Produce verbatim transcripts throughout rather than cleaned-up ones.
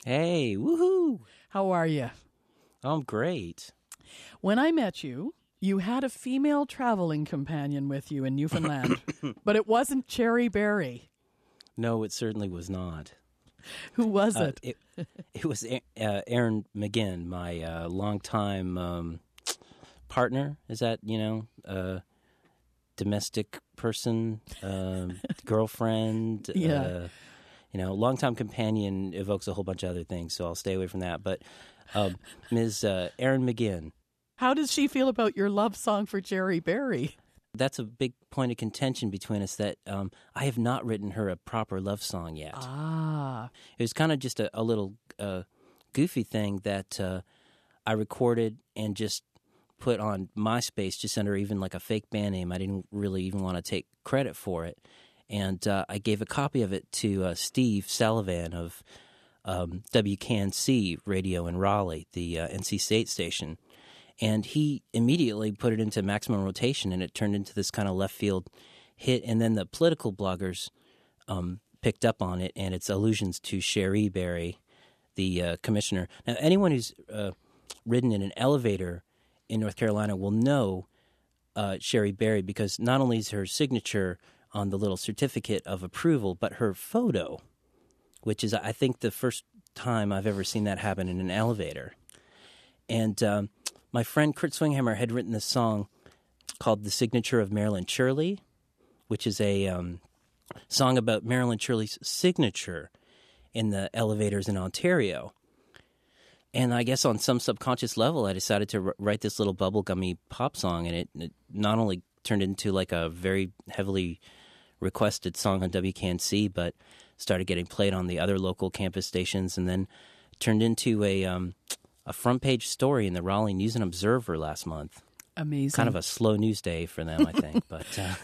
Hey, woohoo! How are you? I'm great. When I met you, you had a female traveling companion with you in Newfoundland, but it wasn't Cherry Berry. No, it certainly was not. Who was Uh, it? it? It was uh, Aaron McGinn, my uh, longtime um, partner. Is that, you know, uh, domestic person, um, girlfriend? Yeah. Uh, you know, longtime companion evokes a whole bunch of other things, so I'll stay away from that. But um, Miz Uh, Aaron McGinn. How does she feel about your love song for Cherry Berry? That's a big point of contention between us, that um, I have not written her a proper love song yet. Ah. It was kind of just a, a little uh, goofy thing that uh, I recorded and just put on MySpace, just under even like a fake band name. I didn't really even want to take credit for it. And uh, I gave a copy of it to uh, Steve Sullivan of um, W K N C Radio in Raleigh, the uh, N C State station. And he immediately put it into maximum rotation, and it turned into this kind of left field hit. And then the political bloggers um, picked up on it, and its allusions to Cherry Berry, the uh, commissioner. Now, anyone who's uh, ridden in an elevator in North Carolina will know uh, Cherry Berry, because not only is her signature on the little certificate of approval, but her photo, which is, I think, the first time I've ever seen that happen in an elevator. And um, my friend Kurt Swinghammer had written this song called The Signature of Marilyn Shirley, which is a um, song about Marilyn Shirley's signature in the elevators in Ontario. And I guess on some subconscious level, I decided to r- write this little bubblegummy pop song, and it, it not only turned into like a very heavily requested song on W K N C, but started getting played on the other local campus stations, and then turned into a... Um, a front page story in the Raleigh News and Observer last month. Amazing. Kind of a slow news day for them, I think. But uh...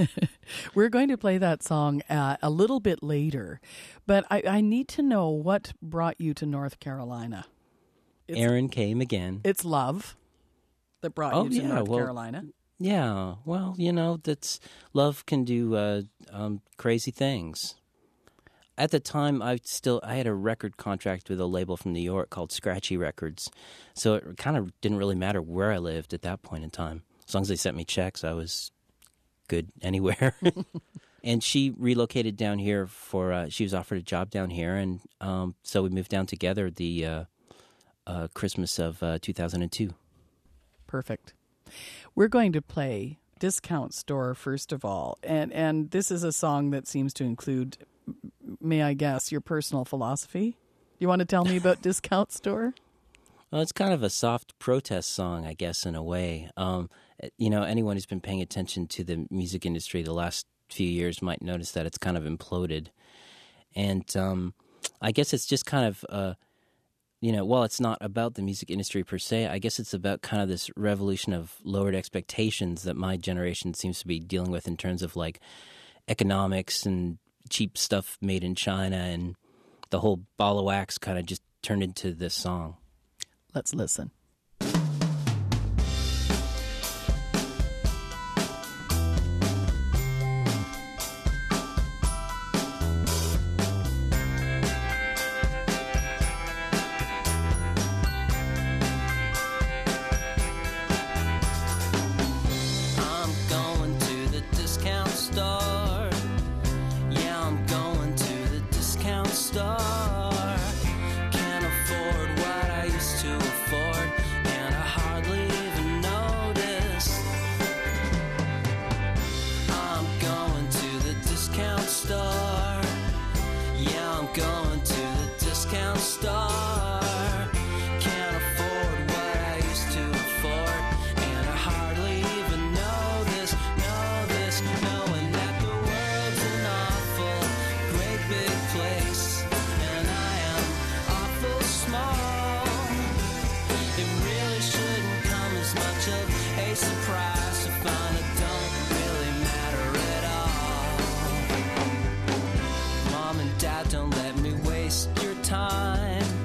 We're going to play that song uh, a little bit later. But I, I need to know what brought you to North Carolina. It's, Aaron came again. It's love that brought oh, you to yeah, North well, Carolina. Yeah. Well, you know, that's love can do uh, um, crazy things. At the time, I still I had a record contract with a label from New York called Scratchy Records, so it kind of didn't really matter where I lived at that point in time. As long as they sent me checks, I was good anywhere. And she relocated down here for uh, she was offered a job down here, and um, so we moved down together the uh, uh, Christmas of uh, two thousand two. Perfect. We're going to play Discount Store first of all, and and this is a song that seems to include, may I guess, your personal philosophy? You want to tell me about Discount Store? Well, it's kind of a soft protest song, I guess, in a way. Um, you know, anyone who's been paying attention to the music industry the last few years might notice that it's kind of imploded. And um, I guess it's just kind of, uh, you know, while it's not about the music industry per se, I guess it's about kind of this revolution of lowered expectations that my generation seems to be dealing with in terms of like economics and cheap stuff made in China, and the whole ball of wax kind of just turned into this song. Let's listen. Surprise to find it don't really matter at all. Mom and Dad, don't let me waste your time.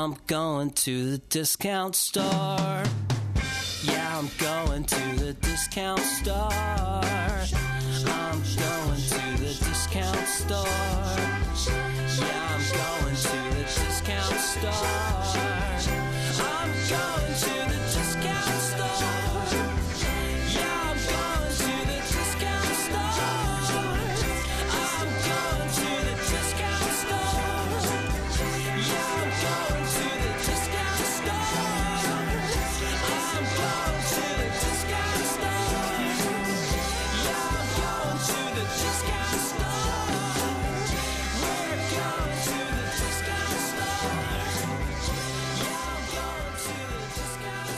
I'm going to the discount store. Yeah, I'm going to the discount store. I'm going to the discount store. Yeah, I'm going to the discount store. I'm going to the discount store. Yeah, I'm going to the discount store. I'm going to the discount store. Yeah, I'm going to the discount store. I'm going to the discount store. Yeah, I'm going to the discount store. We're going to the discount store. Yeah, I'm going to the discount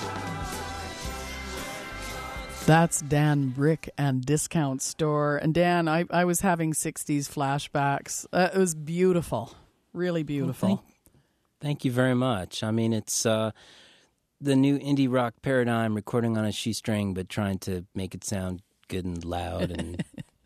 store. That's Dan Brick and Discount Store. And Dan, I, I was having sixties flashbacks. Uh, it was beautiful. Really beautiful. Well, thank, thank you very much. I mean, it's uh, the new indie rock paradigm, recording on a shoestring, but trying to make it sound good and loud. And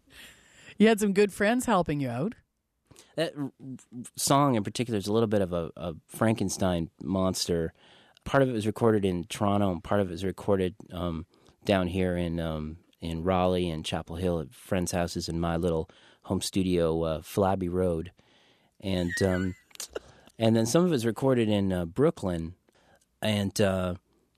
You had some good friends helping you out. that r- r- song in particular is a little bit of a, a Frankenstein monster. Part of it was recorded in Toronto, and part of it was recorded um, down here in um, in Raleigh and Chapel Hill at friends' houses in my little home studio, uh, Flabby Road, and um, and then some of it was recorded in uh, Brooklyn, and uh,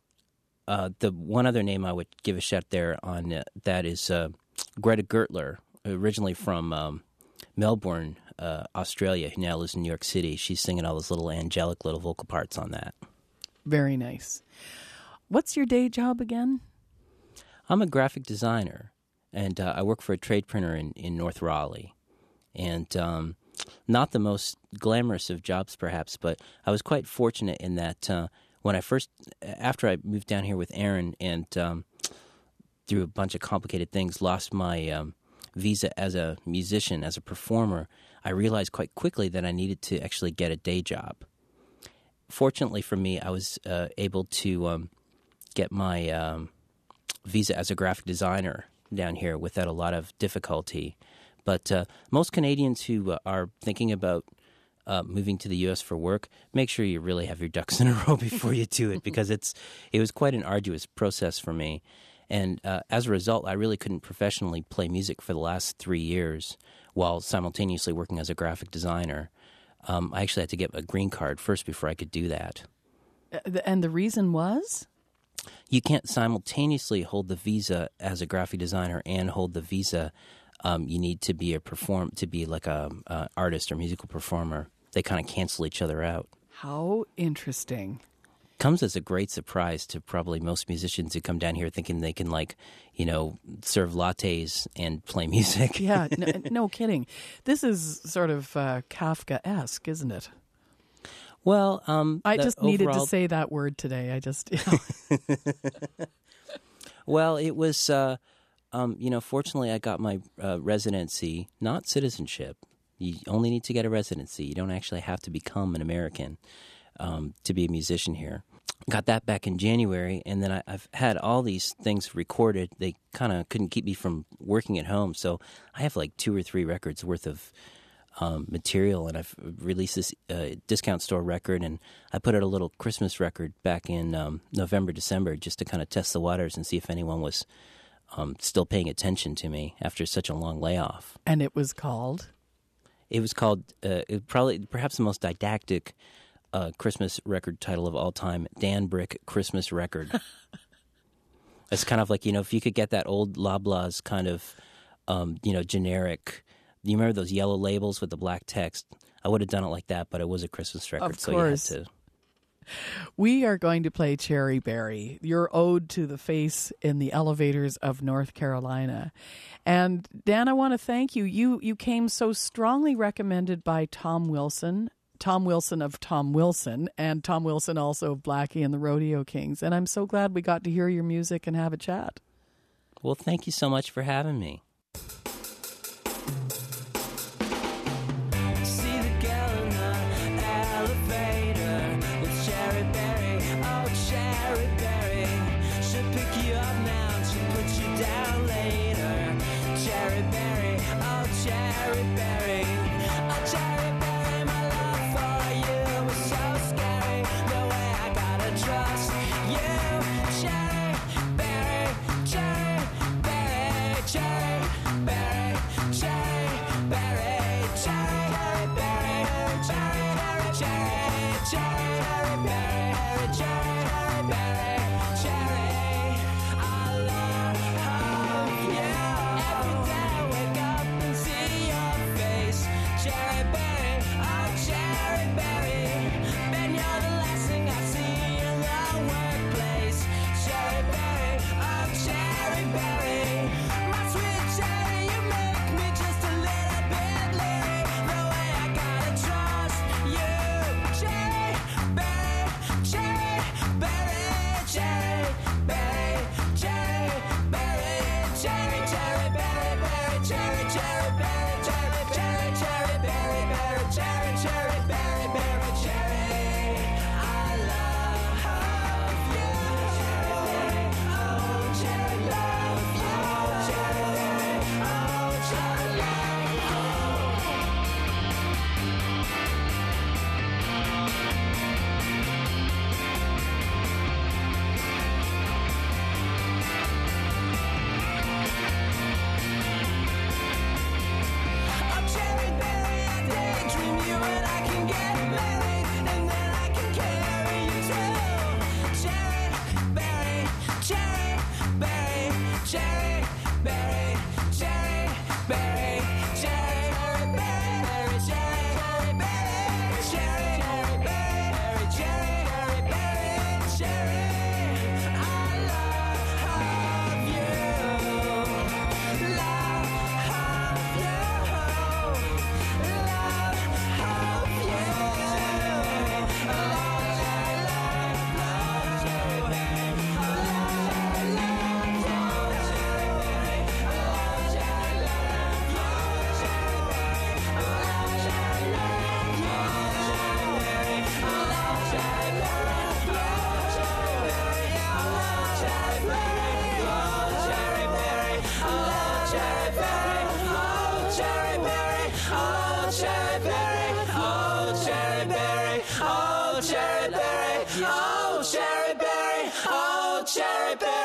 uh, the one other name I would give a shout there on uh, that is uh, Greta Gertler, originally from um, Melbourne, uh, Australia, who now lives in New York City. She's singing all those little angelic little vocal parts on that. Very nice. What's your day job again? I'm a graphic designer, and uh, I work for a trade printer in, in North Raleigh. And um, not the most glamorous of jobs, perhaps, but I was quite fortunate in that uh, when I first, after I moved down here with Aaron and um, through a bunch of complicated things, lost my um, visa as a musician, as a performer, I realized quite quickly that I needed to actually get a day job. Fortunately for me, I was uh, able to um, get my um, visa as a graphic designer down here without a lot of difficulty. But uh, most Canadians who uh, are thinking about uh, moving to the U S for work, make sure you really have your ducks in a row before you do it, because it's it was quite an arduous process for me. And uh, as a result, I really couldn't professionally play music for the last three years while simultaneously working as a graphic designer. Um, I actually had to get a green card first before I could do that. Uh, And the reason was? You can't simultaneously hold the visa as a graphic designer and hold the visa. Um, you need to be a perform to be like a, a artist or musical performer. They kind of cancel each other out. How interesting. Comes as a great surprise to probably most musicians who come down here thinking they can, like, you know, serve lattes and play music. Yeah, no, no kidding. This is sort of uh, Kafka-esque, isn't it? Well, um, I the just needed overall- to say that word today. I just, you know. Well, it was, uh, um, you know, fortunately I got my uh, residency, not citizenship. You only need to get a residency. You don't actually have to become an American um, to be a musician here. Got that back in January, and then I, I've had all these things recorded. They kind of couldn't keep me from working at home, so I have like two or three records worth of um, material, and I've released this uh, Discount Store record, and I put out a little Christmas record back in um, November, December, just to kind of test the waters and see if anyone was um, still paying attention to me after such a long layoff. And it was called? It was called, uh, it probably perhaps the most didactic uh, Christmas record title of all time, Dan Brick Christmas Record. It's kind of like, you know, if you could get that old Loblaws kind of, um, you know, generic, you remember those yellow labels with the black text? I would have done it like that, but it was a Christmas record, Of so course. you had to. We are going to play Cherry Berry, your ode to the face in the elevators of North Carolina. And Dan, I want to thank you. You you came so strongly recommended by Tom Wilson, Tom Wilson of Tom Wilson, and Tom Wilson also of Blackie and the Rodeo Kings. And I'm so glad we got to hear your music and have a chat. Well, thank you so much for having me. See the girl in the elevator with Cherry Berry, oh Cherry Berry. She'll pick you up now and she'll put you down later. Cherry Berry, oh Cherry Berry, oh Cherry Berry, my love for you was so scary. cherry berry.